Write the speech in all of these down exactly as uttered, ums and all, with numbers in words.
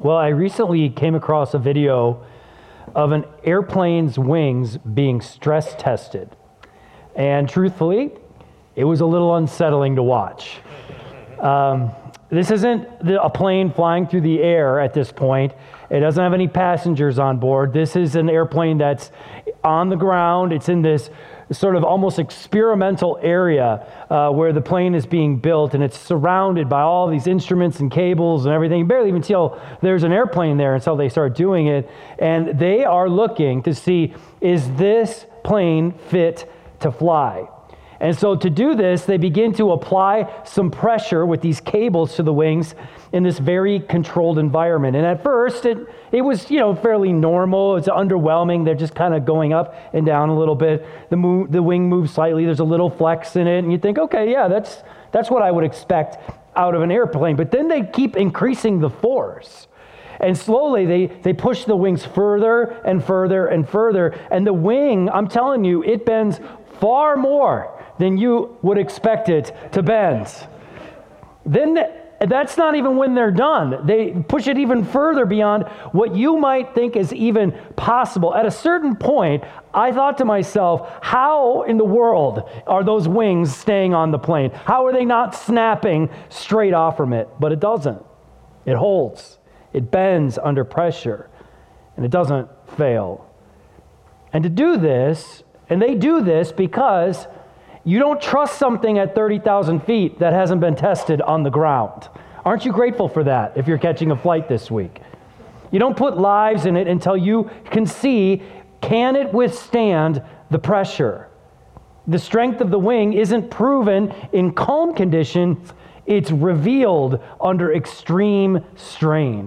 Well, I recently came across a video of an airplane's wings being stress tested. And truthfully, it was a little unsettling to watch. Um, this isn't the, a plane flying through the air at this point. It doesn't have any passengers on board. This is an airplane that's on the ground. It's in this sort of almost experimental area uh, where the plane is being built, and it's surrounded by all these instruments and cables and everything. You barely even tell there's an airplane there until they start doing it. And they are looking to see, is this plane fit to fly? And so to do this, they begin to apply some pressure with these cables to the wings in this very controlled environment. And at first, it it was, you know, fairly normal. It's underwhelming. They're just kind of going up and down a little bit. The move, the wing moves slightly. There's a little flex in it. And you think, okay, yeah, that's that's what I would expect out of an airplane. But then they keep increasing the force. And slowly they, they push the wings further and further and further. And the wing, I'm telling you, it bends far more than you would expect it to bend. Then that's not even when they're done. They push it even further beyond what you might think is even possible. At a certain point, I thought to myself, how in the world are those wings staying on the plane? How are they not snapping straight off from it? But it doesn't. It holds. It bends under pressure, and it doesn't fail. And to do this, and they do this because you don't trust something at thirty thousand feet that hasn't been tested on the ground. Aren't you grateful for that if you're catching a flight this week? You don't put lives in it until you can see, can it withstand the pressure? The strength of the wing isn't proven in calm conditions, it's revealed under extreme strain.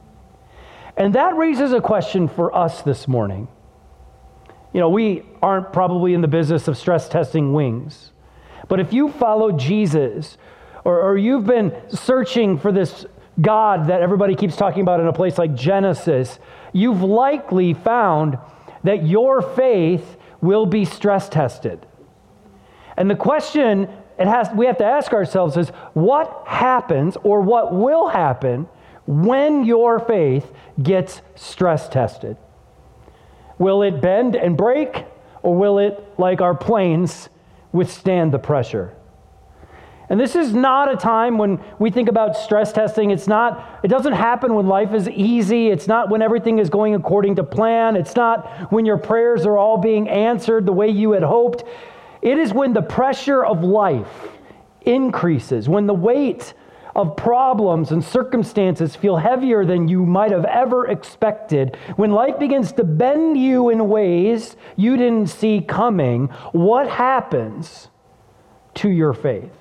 And that raises a question for us this morning. You know, we aren't probably in the business of stress testing wings. But if you follow Jesus, or, or you've been searching for this God that everybody keeps talking about in a place like Genesis, you've likely found that your faith will be stress tested. And the question it has we have to ask ourselves is, what happens or what will happen when your faith gets stress tested? Will it bend and break, or will it, like our planes, withstand the pressure? And this is not a time when we think about stress testing. It's not, it doesn't happen when life is easy. It's not when everything is going according to plan. It's not when your prayers are all being answered the way you had hoped. It is when the pressure of life increases, when the weight of problems and circumstances feel heavier than you might have ever expected, when life begins to bend you in ways you didn't see coming, what happens to your faith?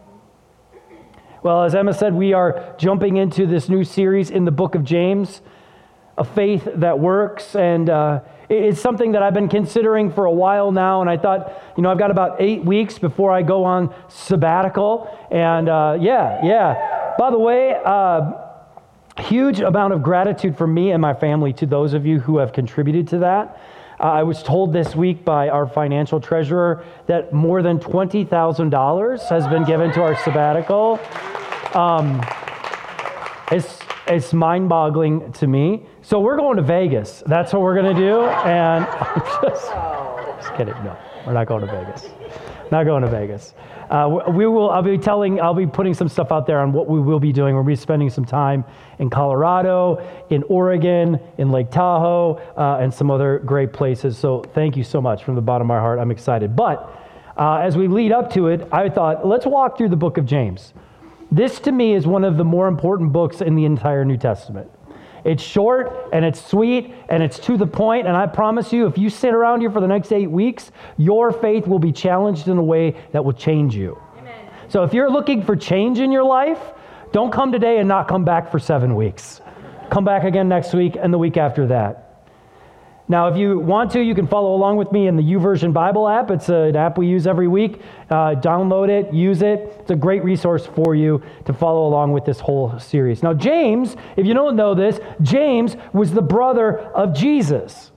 Well, as Emma said, we are jumping into this new series in the book of James, a faith that works, and uh, it's something that I've been considering for a while now, and I thought, you know, I've got about eight weeks before I go on sabbatical, and uh, yeah, yeah. By the way, uh, huge amount of gratitude from me and my family to those of you who have contributed to that. Uh, I was told this week by our financial treasurer that more than twenty thousand dollars has been given to our sabbatical. Um, it's it's mind-boggling to me. So we're going to Vegas. That's what we're going to do. And I'm just, just kidding. No, we're not going to Vegas. Not going to Vegas. Uh, we will. I'll be telling. I'll be putting some stuff out there on what we will be doing. We'll be spending some time in Colorado, in Oregon, in Lake Tahoe, uh, and some other great places. So thank you so much from the bottom of my heart. I'm excited. But uh, as we lead up to it, I thought, let's walk through the book of James. This, to me, is one of the more important books in the entire New Testament. It's short, and it's sweet, and it's to the point, and I promise you, if you sit around here for the next eight weeks, your faith will be challenged in a way that will change you. Amen. So if you're looking for change in your life, don't come today and not come back for seven weeks. Come back again next week and the week after that. Now, if you want to, you can follow along with me in the YouVersion Bible app. It's an app we use every week. Uh, download it, use it. It's a great resource for you to follow along with this whole series. Now, James, if you don't know this, James was the brother of Jesus.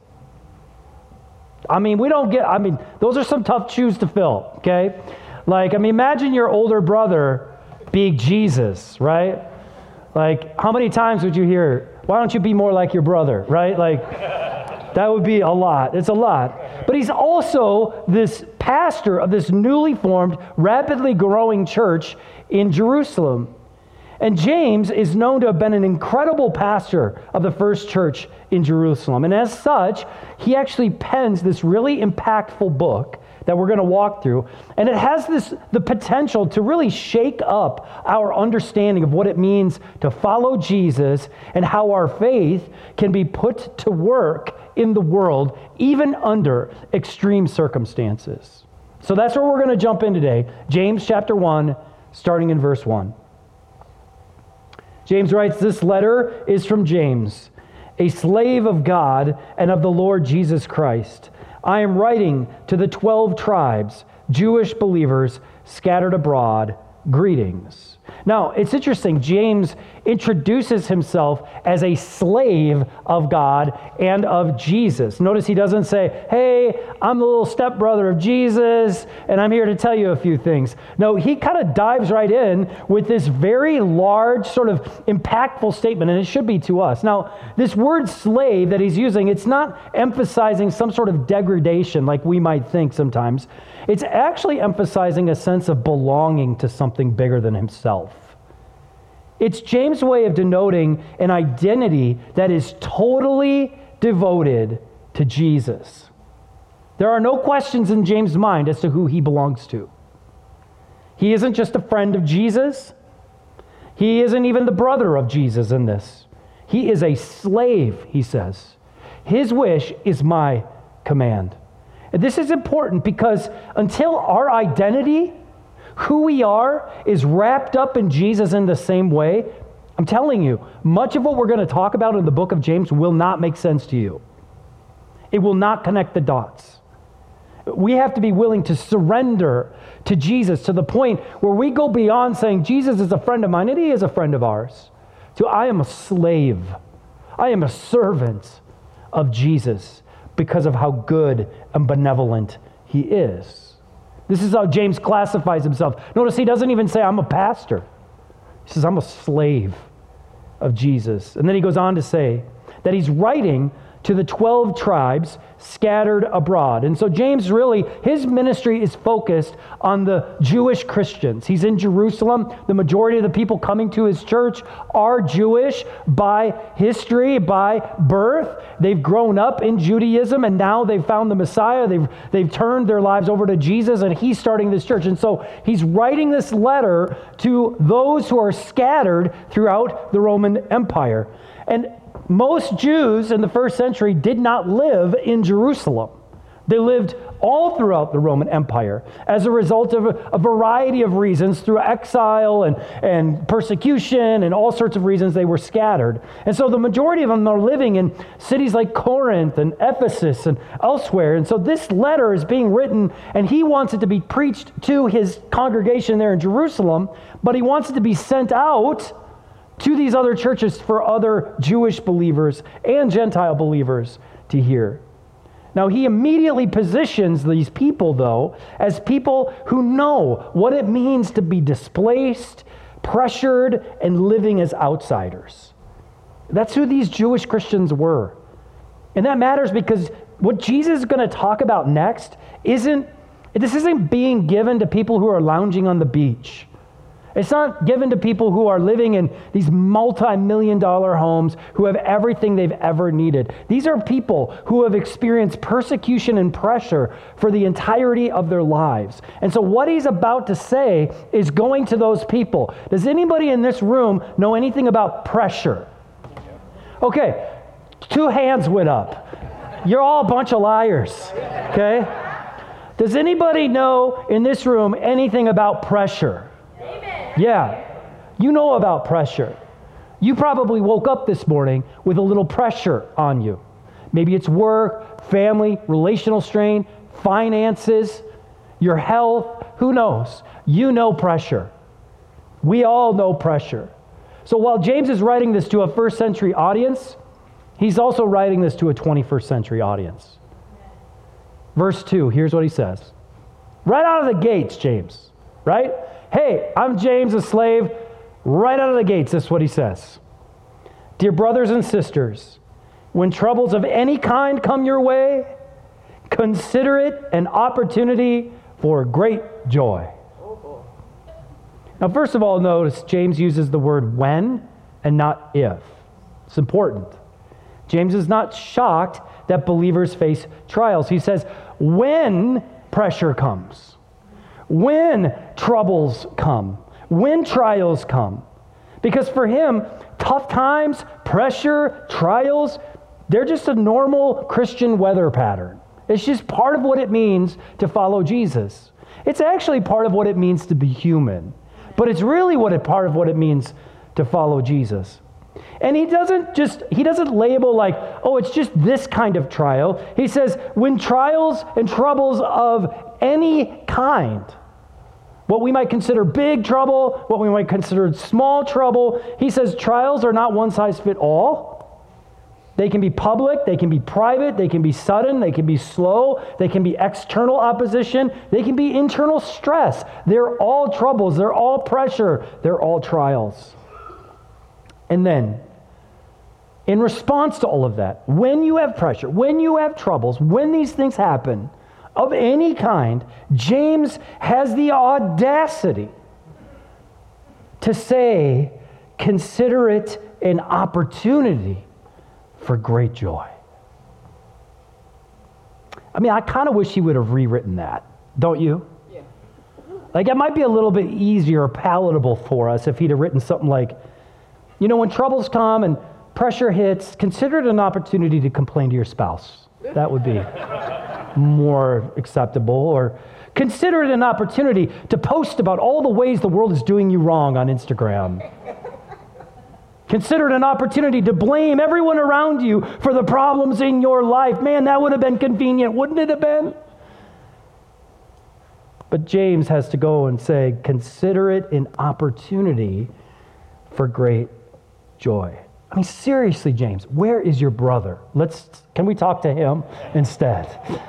I mean, we don't get, I mean, those are some tough shoes to fill, okay? Like, I mean, imagine your older brother being Jesus, right? Like, how many times would you hear, Why don't you be more like your brother, right? Like, that would be a lot. It's a lot. But he's also this pastor of this newly formed, rapidly growing church in Jerusalem. And James is known to have been an incredible pastor of the first church in Jerusalem. And as such, he actually pens this really impactful book that we're going to walk through. And it has this the potential to really shake up our understanding of what it means to follow Jesus and how our faith can be put to work in the world, even under extreme circumstances. So that's where we're going to jump in today. James chapter one, starting in verse one. James writes, "This letter is from James, a slave of God and of the Lord Jesus Christ. I am writing to the twelve tribes, Jewish believers scattered abroad. Greetings." Now, it's interesting. James introduces himself as a slave of God and of Jesus. Notice he doesn't say, "Hey, I'm the little stepbrother of Jesus, and I'm here to tell you a few things." No, he kind of dives right in with this very large, sort of impactful statement, and it should be to us. Now, this word slave that he's using, it's not emphasizing some sort of degradation like we might think sometimes. It's actually emphasizing a sense of belonging to something bigger than himself. It's James' way of denoting an identity that is totally devoted to Jesus. There are no questions in James' mind as to who he belongs to. He isn't just a friend of Jesus. He isn't even the brother of Jesus in this. He is a slave, he says. His wish is my command. And this is important because until our identity, who we are, is wrapped up in Jesus in the same way, I'm telling you, much of what we're going to talk about in the book of James will not make sense to you. It will not connect the dots. We have to be willing to surrender to Jesus to the point where we go beyond saying Jesus is a friend of mine and he is a friend of ours, to I am a slave. I am a servant of Jesus because of how good and benevolent he is. This is how James classifies himself. Notice he doesn't even say, "I'm a pastor." He says, "I'm a slave of Jesus." And then he goes on to say that he's writing to the twelve tribes scattered abroad. And so James really, his ministry is focused on the Jewish Christians. He's in Jerusalem. The majority of the people coming to his church are Jewish by history, by birth. They've grown up in Judaism, and now they've found the Messiah. They've, they've turned their lives over to Jesus, and he's starting this church. And so he's writing this letter to those who are scattered throughout the Roman Empire. And most Jews in the first century did not live in Jerusalem. They lived all throughout the Roman Empire as a result of a, a variety of reasons. Through exile and, and persecution and all sorts of reasons, they were scattered. And so the majority of them are living in cities like Corinth and Ephesus and elsewhere. And so this letter is being written, and he wants it to be preached to his congregation there in Jerusalem, but he wants it to be sent out to these other churches for other Jewish believers and Gentile believers to hear. Now, he immediately positions these people, though, as people who know what it means to be displaced, pressured, and living as outsiders. That's who these Jewish Christians were. And that matters because what Jesus is going to talk about next isn't, this isn't being given to people who are lounging on the beach. It's not given to people who are living in these multi-million dollar homes who have everything they've ever needed. These are people who have experienced persecution and pressure for the entirety of their lives. And so what he's about to say is going to those people. Does anybody in this room know anything about pressure? Okay, two hands went up. You're all a bunch of liars, okay? Does anybody know in this room anything about pressure? Yeah, you know about pressure. You probably woke up this morning with a little pressure on you. Maybe it's work, family, relational strain, finances, your health, who knows? You know pressure. We all know pressure. So while James is writing this to a first century audience, he's also writing this to a twenty-first century audience. Verse two, here's what he says. Right out of the gates, James, right? Hey, I'm James, a slave. Right out of the gates, that's what he says. Dear brothers and sisters, when troubles of any kind come your way, consider it an opportunity for great joy. Now, first of all, notice James uses the word when and not if. It's important. James is not shocked that believers face trials. He says, when pressure comes, when troubles come, when trials come. Because for him, tough times, pressure, trials, they're just a normal Christian weather pattern. It's just part of what it means to follow Jesus. It's actually part of what it means to be human. But it's really what it, part of what it means to follow Jesus. And he doesn't just, he doesn't label like, oh, it's just this kind of trial. He says, when trials and troubles of any kind, what we might consider big trouble, what we might consider small trouble, he says trials are not one size fit all. They can be public, they can be private, they can be sudden, they can be slow, they can be external opposition, they can be internal stress. They're all troubles, they're all pressure, they're all trials. And then, in response to all of that, when you have pressure, when you have troubles, when these things happen of any kind, James has the audacity to say, consider it an opportunity for great joy. I mean, I kind of wish he would have rewritten that, don't you? Yeah. Like, it might be a little bit easier or palatable for us if he'd have written something like, you know, when troubles come and pressure hits, consider it an opportunity to complain to your spouse. That would be more acceptable. Or consider it an opportunity to post about all the ways the world is doing you wrong on Instagram. Consider it an opportunity to blame everyone around you for the problems in your life. Man, that would have been convenient, wouldn't it have been? But James has to go and say, consider it an opportunity for great joy. I mean, seriously, James, where is your brother? Let's, can we talk to him instead?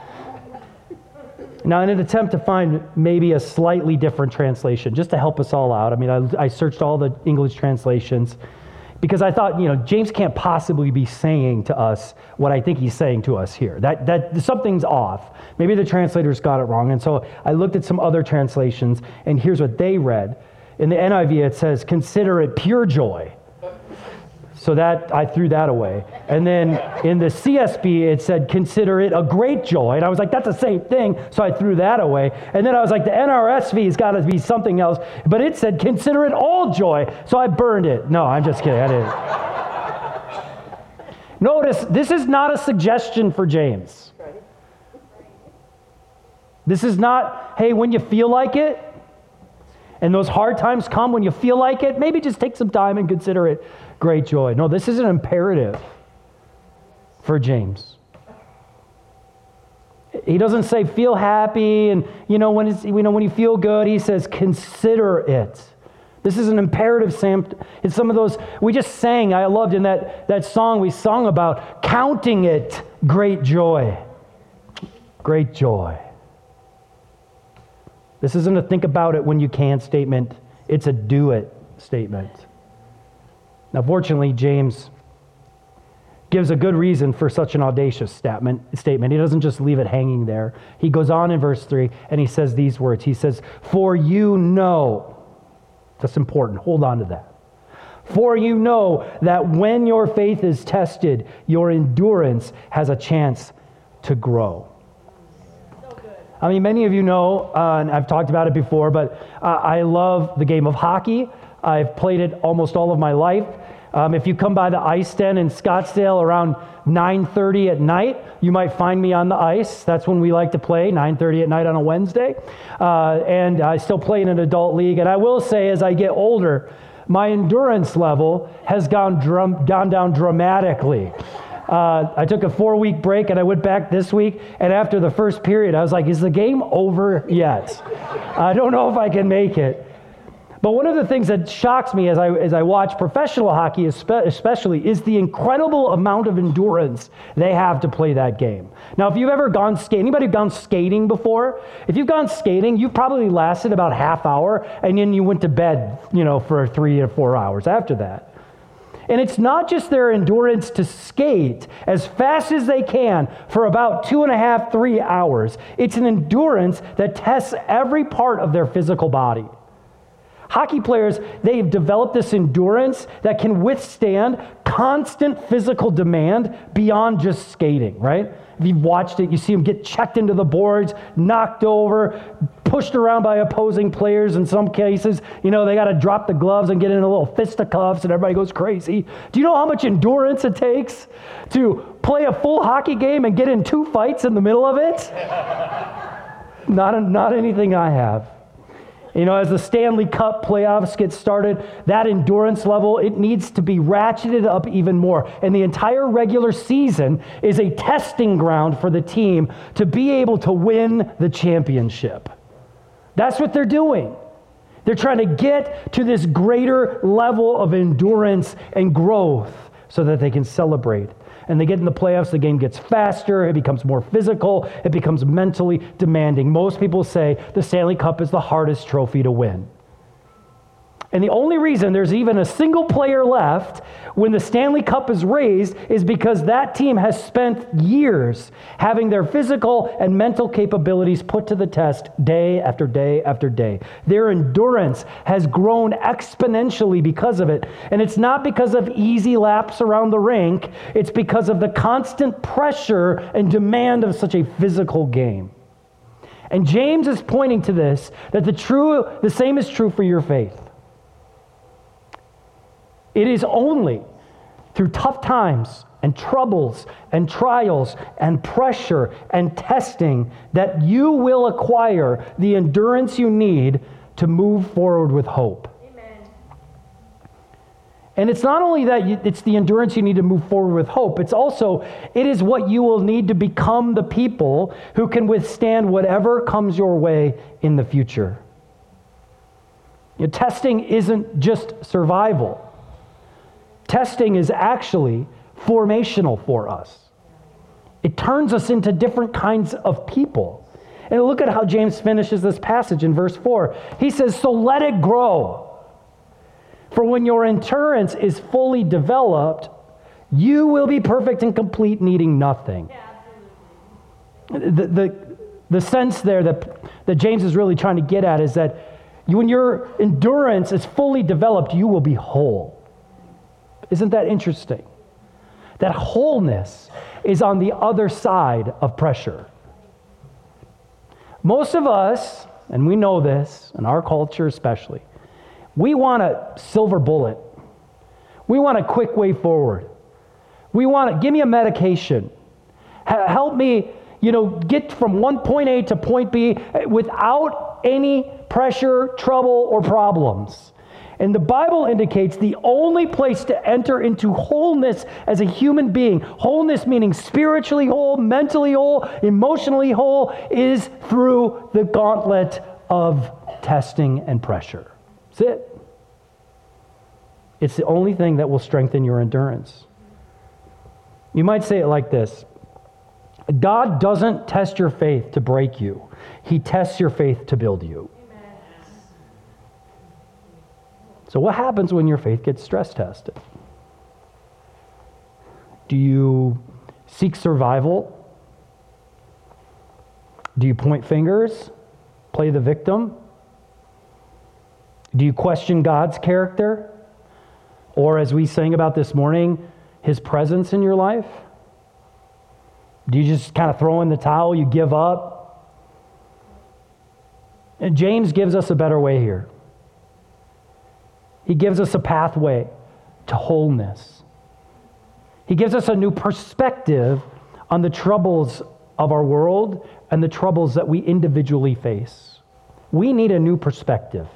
Now, in an attempt to find maybe a slightly different translation, just to help us all out, I mean, I, I searched all the English translations, because I thought, you know, James can't possibly be saying to us what I think he's saying to us here. That that something's off. Maybe the translators got it wrong. And so I looked at some other translations, and here's what they read. In the N I V, it says, consider it pure joy. So that, I threw that away. And then in the C S B, it said, consider it a great joy. And I was like, that's the same thing. So I threw that away. And then I was like, the N R S V has got to be something else. But it said, consider it all joy. So I burned it. No, I'm just kidding. I didn't. Notice, this is not a suggestion for James. This is not, hey, when you feel like it, and those hard times come when you feel like it, maybe just take some time and consider it great joy. No, this is an imperative for James. He doesn't say feel happy and, you know, when it's, you know, when you feel good, he says consider it. This is an imperative. Sam, it's some of those we just sang. I loved in that, that song we sung about counting it great joy. Great joy. This isn't a think about it when you can statement. It's a do it statement. Now, fortunately, James gives a good reason for such an audacious statement. Statement. He doesn't just leave it hanging there. He goes on in verse three, and he says these words. He says, for you know, that's important. Hold on to that. For you know that when your faith is tested, your endurance has a chance to grow. I mean, many of you know, uh, and I've talked about it before, but uh, I love the game of hockey. I've played it almost all of my life. Um, if you come by the ice den in Scottsdale around nine thirty at night, you might find me on the ice. That's when we like to play, nine thirty at night on a Wednesday. Uh, and I still play in an adult league. And I will say, as I get older, my endurance level has gone, drum, gone down dramatically. Uh, I took a four-week break, and I went back this week, and after the first period, I was like, is the game over yet? I don't know if I can make it. But one of the things that shocks me as I as I watch professional hockey especially is the incredible amount of endurance they have to play that game. Now, if you've ever gone skating, anybody gone skating before? If you've gone skating, you've probably lasted about half hour, and then you went to bed, you know, for three or four hours after that. And it's not just their endurance to skate as fast as they can for about two and a half, three hours. It's an endurance that tests every part of their physical body. Hockey players, they've developed this endurance that can withstand constant physical demand beyond just skating, right? If you've watched it, you see them get checked into the boards, knocked over, pushed around by opposing players in some cases. You know, they got to drop the gloves and get in a little fisticuffs and everybody goes crazy. Do you know how much endurance it takes to play a full hockey game and get in two fights in the middle of it? Not, not anything I have. You know, as the Stanley Cup playoffs get started, that endurance level, it needs to be ratcheted up even more. And the entire regular season is a testing ground for the team to be able to win the championship. That's what they're doing. They're trying to get to this greater level of endurance and growth so that they can celebrate. And they get in the playoffs, the game gets faster, it becomes more physical, it becomes mentally demanding. Most people say the Stanley Cup is the hardest trophy to win. And the only reason there's even a single player left when the Stanley Cup is raised is because that team has spent years having their physical and mental capabilities put to the test day after day after day. Their endurance has grown exponentially because of it. And it's not because of easy laps around the rink. It's because of the constant pressure and demand of such a physical game. And James is pointing to this, that the true, the same is true for your faith. It is only through tough times and troubles and trials and pressure and testing that you will acquire the endurance you need to move forward with hope. Amen. And it's not only that you, it's the endurance you need to move forward with hope, it's also, it is what you will need to become the people who can withstand whatever comes your way in the future. You know, testing isn't just survival. Testing is actually formational for us. It turns us into different kinds of people. And look at how James finishes this passage in verse four. He says, so let it grow. For when your endurance is fully developed, you will be perfect and complete, needing nothing. Yeah, the, the, the sense there that, that James is really trying to get at is that when your endurance is fully developed, you will be whole. Isn't that interesting? That wholeness is on the other side of pressure. Most of us, and we know this, in our culture especially, we want a silver bullet. We want a quick way forward. We want to, give me a medication. H- help me, you know, get from one point A to point B without any pressure, trouble, or problems. And the Bible indicates the only place to enter into wholeness as a human being, wholeness meaning spiritually whole, mentally whole, emotionally whole, is through the gauntlet of testing and pressure. That's it. It's the only thing that will strengthen your endurance. You might say it like this. God doesn't test your faith to break you. He tests your faith to build you. So what happens when your faith gets stress tested? Do you seek survival? Do you point fingers? Play the victim? Do you question God's character? Or as we sang about this morning, his presence in your life? Do you just kind of throw in the towel, you give up? And James gives us a better way here. He gives us a pathway to wholeness. He gives us a new perspective on the troubles of our world and the troubles that we individually face. We need a new perspective.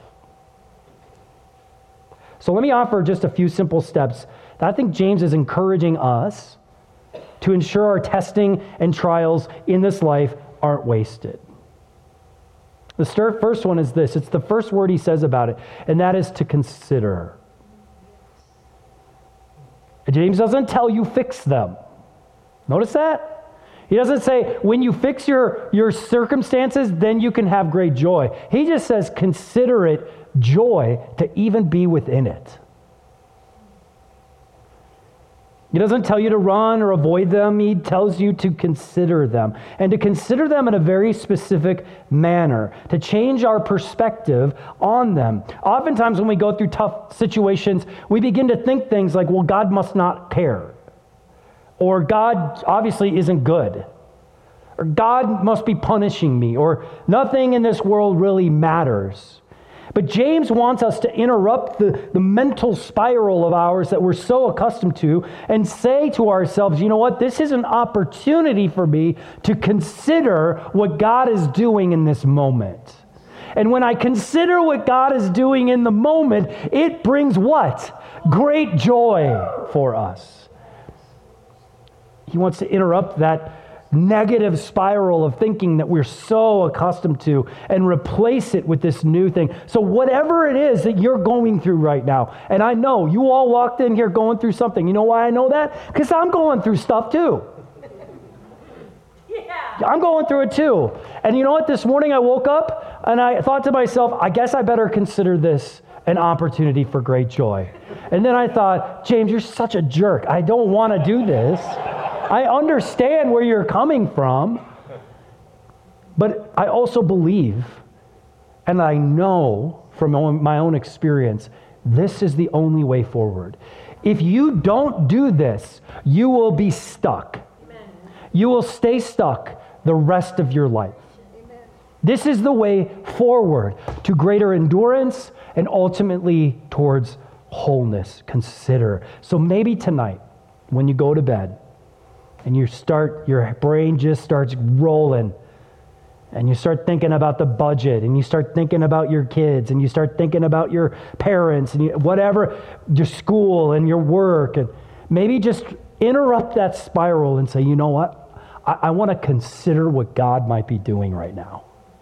So let me offer just a few simple steps that I think James is encouraging us to ensure our testing and trials in this life aren't wasted. The first one is this. It's the first word he says about it, and that is to consider. James doesn't tell you fix them. Notice that? He doesn't say when you fix your, your circumstances, then you can have great joy. He just says consider it joy to even be within it. He doesn't tell you to run or avoid them. He tells you to consider them, and to consider them in a very specific manner, to change our perspective on them. Oftentimes when we go through tough situations, we begin to think things like, well, God must not care, or God obviously isn't good, or God must be punishing me, or nothing in this world really matters. But James wants us to interrupt the, the mental spiral of ours that we're so accustomed to and say to ourselves, you know what, this is an opportunity for me to consider what God is doing in this moment. And when I consider what God is doing in the moment, it brings what? Great joy for us. He wants to interrupt that negative spiral of thinking that we're so accustomed to and replace it with this new thing. So whatever it is that you're going through right now, and I know you all walked in here going through something. You know why I know that? Because I'm going through stuff too. Yeah. I'm going through it too. And you know what? This morning I woke up and I thought to myself, I guess I better consider this an opportunity for great joy. And then I thought, James, you're such a jerk. I don't want to do this. I understand where you're coming from, but I also believe, and I know from my own experience, this is the only way forward. If you don't do this, you will be stuck. Amen. You will stay stuck the rest of your life. Amen. This is the way forward to greater endurance and ultimately towards wholeness. Consider. So maybe tonight, when you go to bed, and you start, your brain just starts rolling, and you start thinking about the budget, and you start thinking about your kids, and you start thinking about your parents, and you, whatever, your school and your work, and maybe just interrupt that spiral and say, you know what? I, I want to consider what God might be doing right now.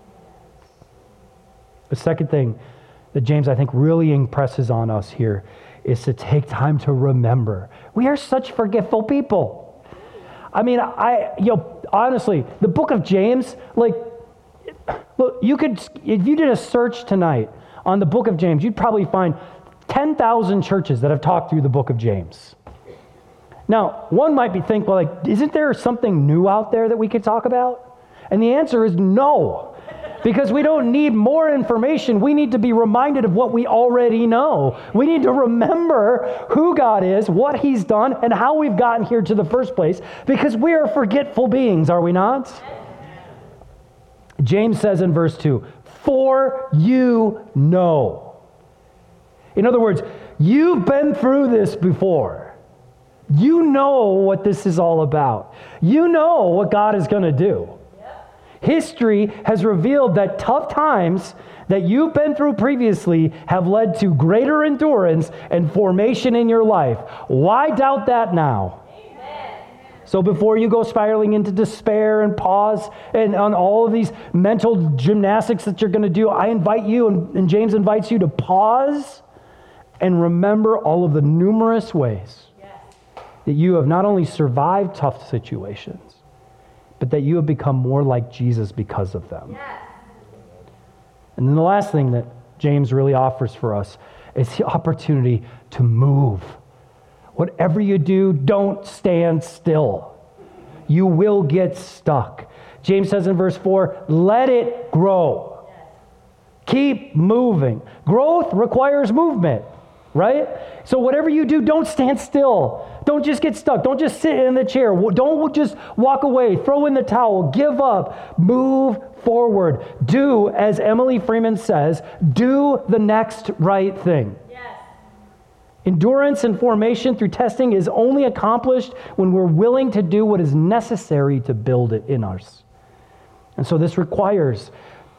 The second thing that James, I think, really impresses on us here is to take time to remember. We are such forgetful people. I mean, I, you know, honestly, the book of James, like, look, you could, if you did a search tonight on the book of James, you'd probably find ten thousand churches that have talked through the book of James. Now, one might be thinking, well, like, isn't there something new out there that we could talk about? And the answer is no. Because we don't need more information. We need to be reminded of what we already know. We need to remember who God is, what He's done, and how we've gotten here to the first place. Because we are forgetful beings, are we not? James says in verse two, for you know. In other words, you've been through this before. You know what this is all about. You know what God is going to do. History has revealed that tough times that you've been through previously have led to greater endurance and formation in your life. Why doubt that now? Amen. So before you go spiraling into despair and pause and on all of these mental gymnastics that you're going to do, I invite you, and, and James invites you to pause and remember all of the numerous ways yes. that you have not only survived tough situations, but that you have become more like Jesus because of them. Yes. And then the last thing that James really offers for us is the opportunity to move. Whatever you do, don't stand still. You will get stuck. James says in verse four, let it grow. Yes. Keep moving. Growth requires movement, right? So whatever you do, don't stand still. Don't just get stuck. Don't just sit in the chair. Don't just walk away, throw in the towel, give up. Move forward. Do, as Emily Freeman says, do the next right thing. Yes. Endurance and formation through testing is only accomplished when we're willing to do what is necessary to build it in us. And so this requires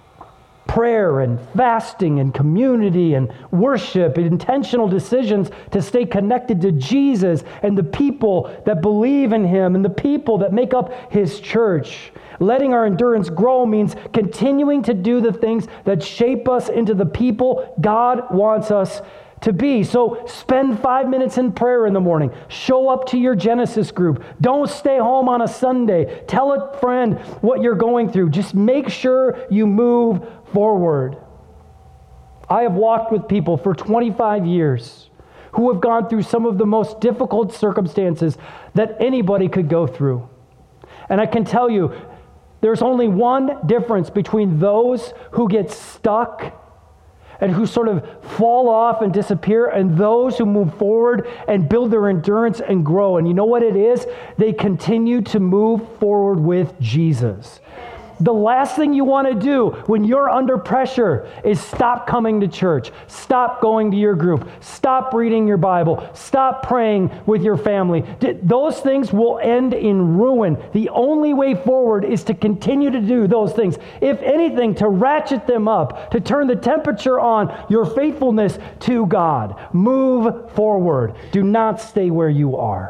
prayer and fasting and community and worship and intentional decisions to stay connected to Jesus and the people that believe in Him and the people that make up His church. Letting our endurance grow means continuing to do the things that shape us into the people God wants us to be. So spend five minutes in prayer in the morning. Show up to your Genesis group. Don't stay home on a Sunday. Tell a friend what you're going through. Just make sure you move forward. I have walked with people for twenty-five years who have gone through some of the most difficult circumstances that anybody could go through. And I can tell you, there's only one difference between those who get stuck and who sort of fall off and disappear, and those who move forward and build their endurance and grow. And you know what it is? They continue to move forward with Jesus. The last thing you want to do when you're under pressure is stop coming to church, stop going to your group, stop reading your Bible, stop praying with your family. Those things will end in ruin. The only way forward is to continue to do those things. If anything, to ratchet them up, to turn the temperature on your faithfulness to God. Move forward. Do not stay where you are.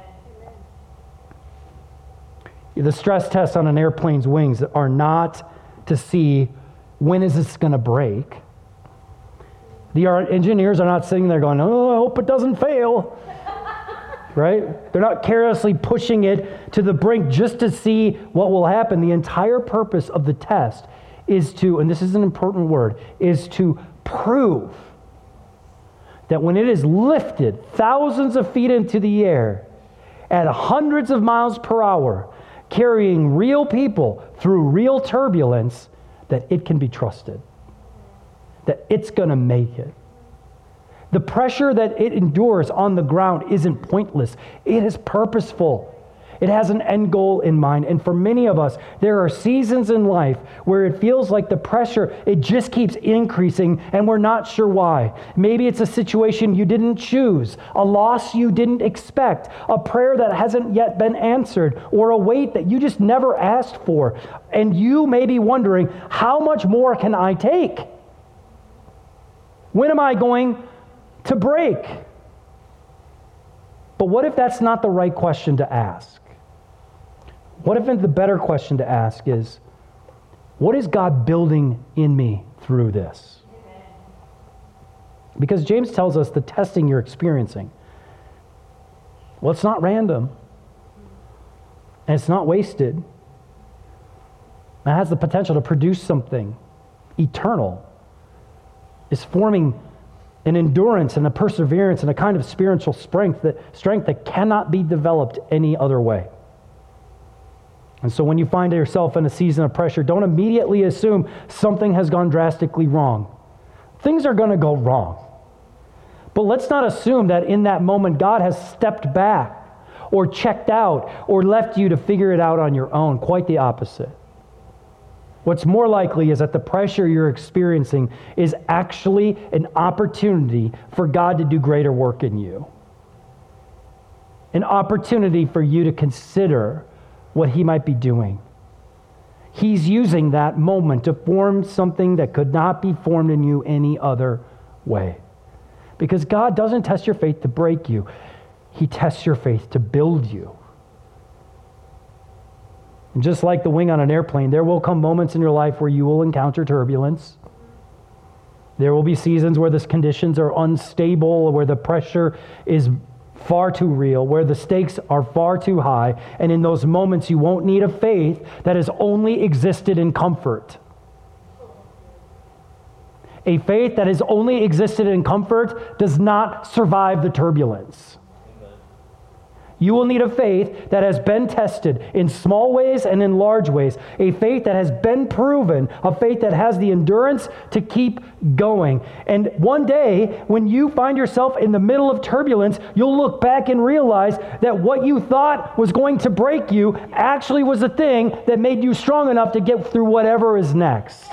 The stress tests on an airplane's wings are not to see when is this going to break. The engineers are not sitting there going, oh, I hope it doesn't fail. Right? They're not carelessly pushing it to the brink just to see what will happen. The entire purpose of the test is to, and this is an important word, is to prove that when it is lifted thousands of feet into the air at hundreds of miles per hour, carrying real people through real turbulence, that it can be trusted, that it's going to make it. The pressure that it endures on the ground isn't pointless. It is purposeful. It has an end goal in mind. And for many of us, there are seasons in life where it feels like the pressure, it just keeps increasing and we're not sure why. Maybe it's a situation you didn't choose, a loss you didn't expect, a prayer that hasn't yet been answered, or a weight that you just never asked for. And you may be wondering, how much more can I take? When am I going to break? But what if that's not the right question to ask? What if the better question to ask is, what is God building in me through this? Because James tells us the testing you're experiencing, well, it's not random, and it's not wasted. It has the potential to produce something eternal. It's forming an endurance and a perseverance and a kind of spiritual strength that strength that cannot be developed any other way. And so when you find yourself in a season of pressure, don't immediately assume something has gone drastically wrong. Things are going to go wrong. But let's not assume that in that moment God has stepped back or checked out or left you to figure it out on your own. Quite the opposite. What's more likely is that the pressure you're experiencing is actually an opportunity for God to do greater work in you. An opportunity for you to consider what He might be doing. He's using that moment to form something that could not be formed in you any other way. Because God doesn't test your faith to break you. He tests your faith to build you. And just like the wing on an airplane, there will come moments in your life where you will encounter turbulence. There will be seasons where the conditions are unstable, where the pressure is far too real, where the stakes are far too high. And in those moments, you won't need a faith that has only existed in comfort. A faith that has only existed in comfort does not survive the turbulence. You will need a faith that has been tested in small ways and in large ways. A faith that has been proven. A faith that has the endurance to keep going. And one day, when you find yourself in the middle of turbulence, you'll look back and realize that what you thought was going to break you actually was the thing that made you strong enough to get through whatever is next.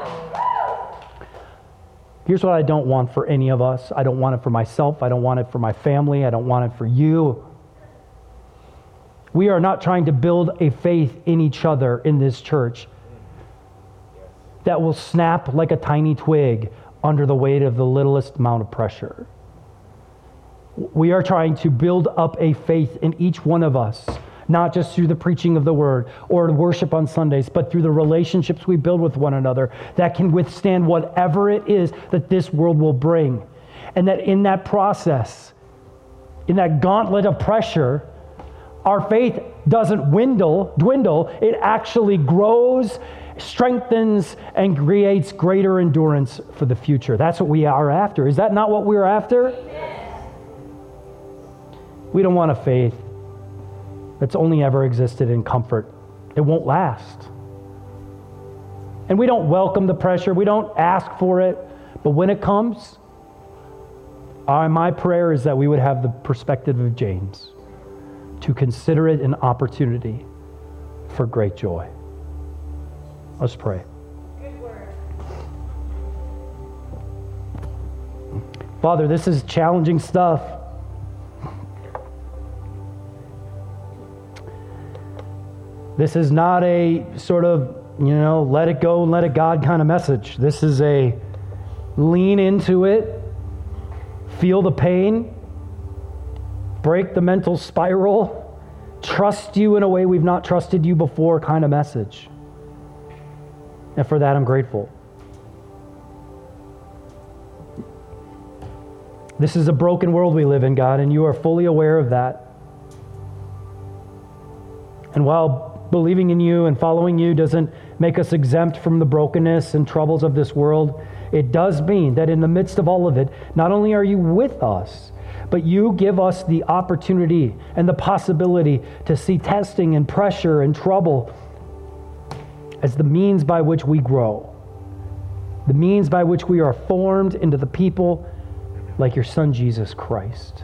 Here's what I don't want for any of us. I don't want it for myself. I don't want it for my family. I don't want it for you. We are not trying to build a faith in each other in this church that will snap like a tiny twig under the weight of the littlest amount of pressure. We are trying to build up a faith in each one of us, not just through the preaching of the word or worship on Sundays, but through the relationships we build with one another that can withstand whatever it is that this world will bring. And that in that process, in that gauntlet of pressure, our faith doesn't dwindle, dwindle, it actually grows, strengthens, and creates greater endurance for the future. That's what we are after. Is that not what we're after? Yes. We don't want a faith that's only ever existed in comfort. It won't last. And we don't welcome the pressure. We don't ask for it. But when it comes, our, my prayer is that we would have the perspective of James, to consider it an opportunity for great joy. Let's pray. Good word. Father, this is challenging stuff. This is not a sort of, you know, let it go and let it God kind of message. This is a lean into it, feel the pain, break the mental spiral, trust you in a way we've not trusted you before kind of message. And for that, I'm grateful. This is a broken world we live in, God, and you are fully aware of that. And while believing in you and following you doesn't make us exempt from the brokenness and troubles of this world, it does mean that in the midst of all of it, not only are you with us, but you give us the opportunity and the possibility to see testing and pressure and trouble as the means by which we grow, the means by which we are formed into the people like your Son, Jesus Christ.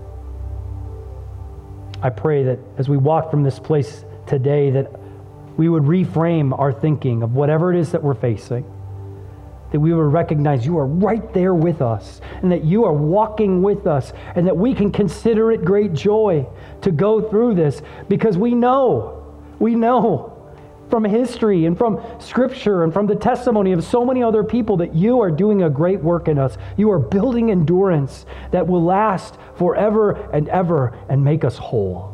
I pray that as we walk from this place today, that we would reframe our thinking of whatever it is that we're facing, that we would recognize you are right there with us, and that you are walking with us, and that we can consider it great joy to go through this, because we know, we know from history and from Scripture and from the testimony of so many other people that you are doing a great work in us. You are building endurance that will last forever and ever and make us whole.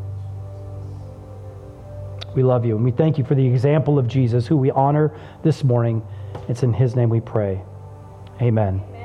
We love you, and we thank you for the example of Jesus, who we honor this morning. It's in his name we pray. Amen.